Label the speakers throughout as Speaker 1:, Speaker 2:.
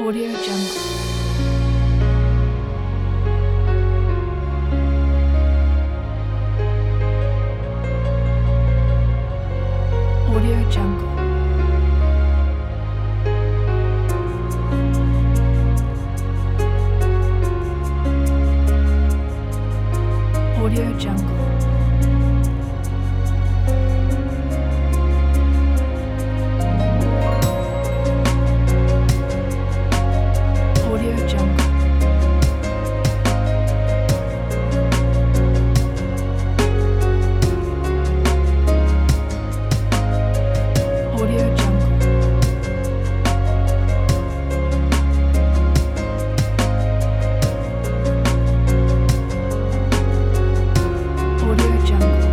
Speaker 1: Audio Jungle. Audio Jungle. Audio Jungle. Audio Jungle. Audio Jungle. Audio Jungle.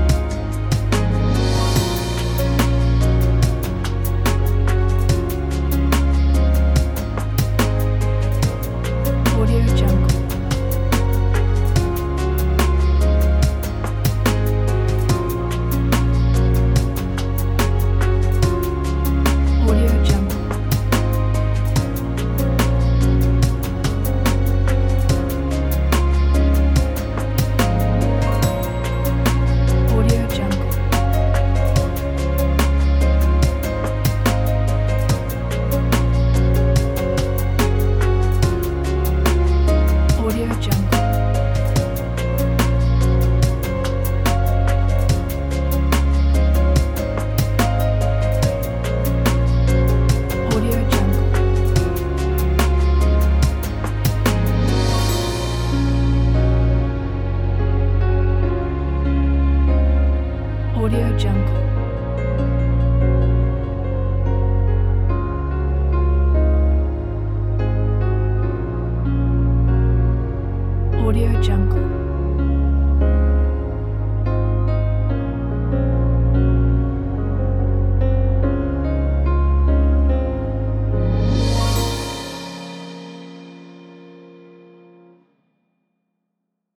Speaker 1: Audio Jungle. Audio Jungle. Audio Jungle. Audio Jungle. Audio Jungle. Audio Jungle. Audio Jungle.